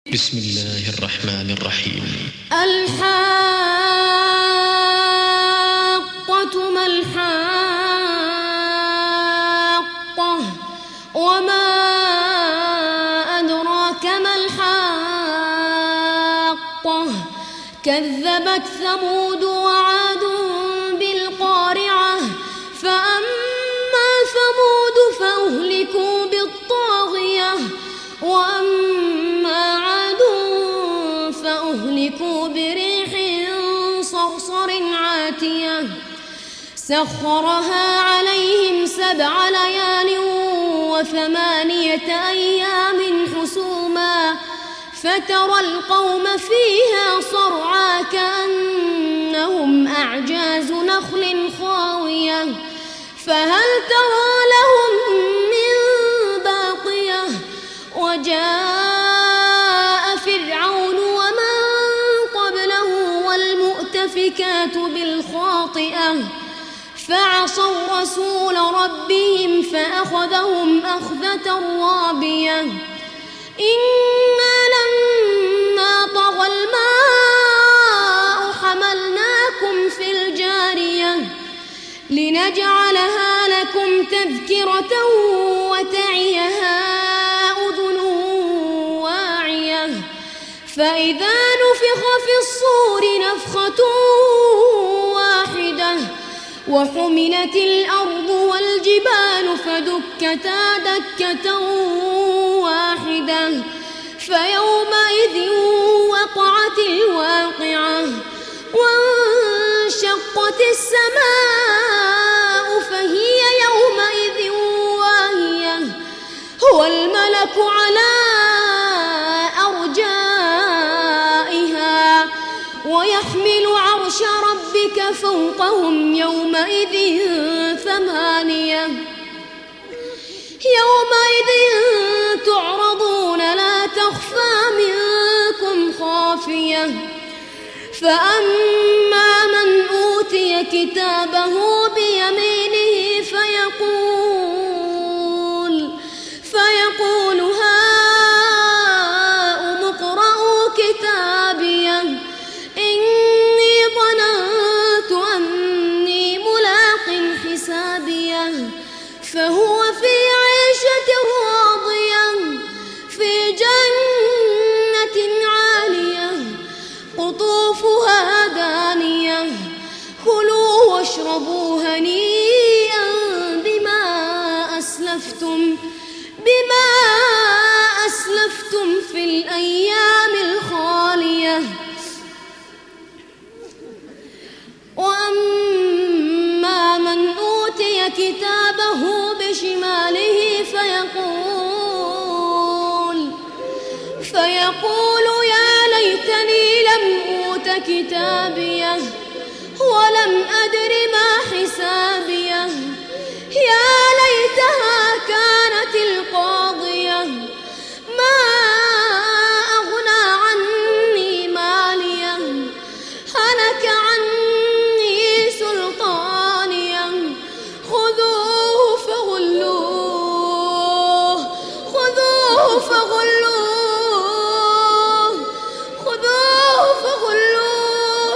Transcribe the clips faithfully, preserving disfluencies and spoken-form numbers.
بسم الله الرحمن الرحيم. الحاقة ما الحاقة وما أدراك ما الحاقة كذبت ثمود وعاد بالقارعة فأما ثمود فأهلكوا بالطاغية وأما عاد فأهلكوا بريح صرصر عاتية سخرها عليهم سبع ليال وثمانية أيام حسوما فترى القوم فيها صرعى كأنهم أعجاز نخل خاوية فهل ترى لهم من باقية وجاء فرعون ومن قبله والمؤتفكات بالخاطئة فعصوا رسول ربهم فأخذهم أخذة رابية إنا لما طغى الماء حملناكم في الجارية لنجعلها لكم تذكرة وتعيها أذن واعية فإذا نفخ في الصور نفخة واحدة وحملت الأرض والجبال فدكتا دكة واحدة فيومئذ وقعت الواقعة وانشقت السماء فهي يومئذ واهية هو الملك على أرجائها ويحمل عرش ربك فوقهم يومئذ ثمانية يومئذ تعرضون لا تخفى منكم خافية فأما من أوتي كتابه بيمينه فيقول فيقول هاؤم اقرءوا كتابيه إني ظننت أني ملاق حسابيه فهو في عيشة راضية في جنة عالية قطوفها دانية كلوا واشربوا هنيئا بما أسلفتم بما أسلفتم في الأيام الخالية وأما من أوتي كتابه بشماله فيقول فيقول يا ليتني لم أوت كتابيه ولم أدر ما حسابيه يا ليتها كانت القاضية ما أغنى عني ماليه هلك عني سلطانيه خذوه فغلوه خذوه فغلوه خذوه فغلوه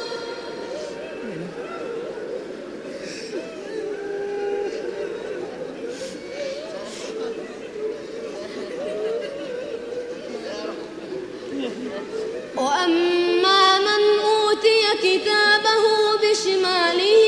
وأما من أوتي كتابه بشماله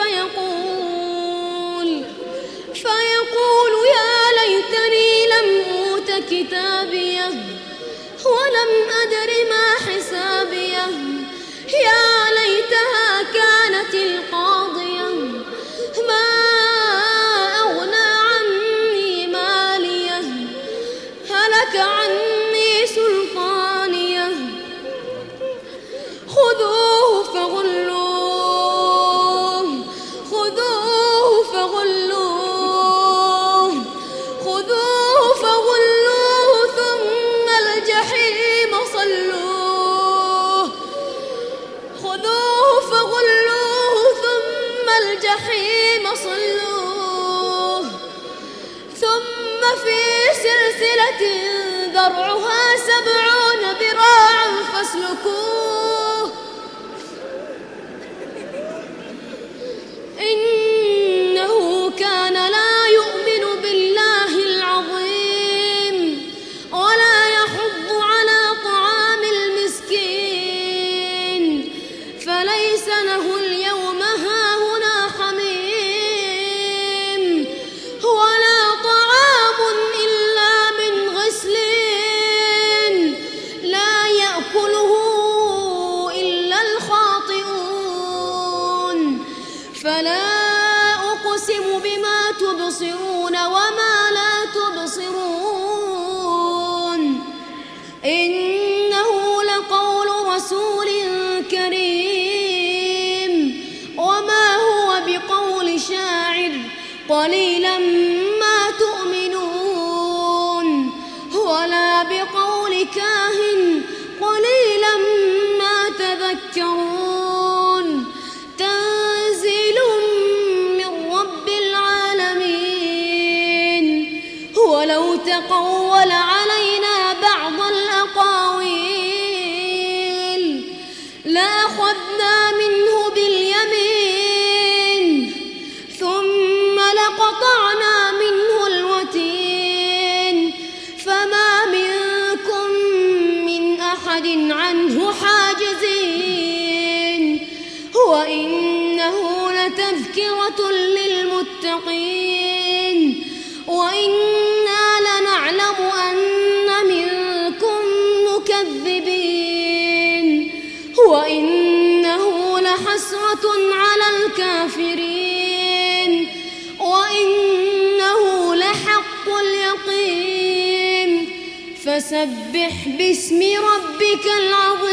فيقول فيقول يا ليتني لم أوت كتابيه ولم أدر ما حسابيه يا ليتها كانت القاضية ما أغنى عني ماليه هلك عني سلطانيه خذوه فغلوه خذوه فغلوه خذوه فغلوه ثم الجحيم صلوه خذوه فغلوه ثم الجحيم صلوه ثم في سلسلة ذرعها سبعون فاسلكوه إنه كان لا يؤمن بالله العظيم ولا يحض على طعام المسكين فليس له اليوم هاهنا حميم ولا طعام إلا من غسلين لا يأكله إلا الخاطئون فلا أقسم بما تبصرون وما لا تبصرون إنه لقول رسول كريم وما هو بقول شاعر قليلا ما تؤمنون ولا بقول كاهن قليلا ما تذكرون تنزيل من رب العالمين ولو تقول علينا بعض الأقاويل لأخذنا منه باليمين ثم لقطعنا منه الوتين فما منكم من أحد عنه حاجزين وإنه لتذكرة للمتقين وإنا لنعلم أن منكم مكذبين وإنه لحسرة على الكافرين وإنه لحق اليقين فسبح باسم ربك العظيم